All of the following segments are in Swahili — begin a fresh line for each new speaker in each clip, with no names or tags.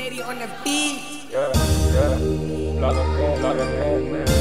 Katie on the beat.
Yeah. Plug in, man.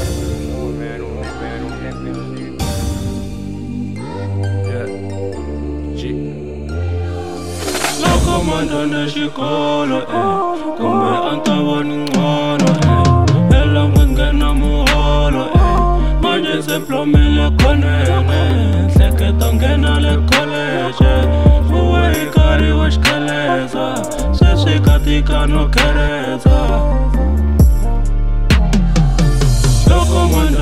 Loko mandane xikolo kumbe a ni ta voni ngcono ela ngena muholo manje se plomile khonene hleketa nghena le college vuwe hi nkarhi wa xikheleza sweswi ka tika no khereza loko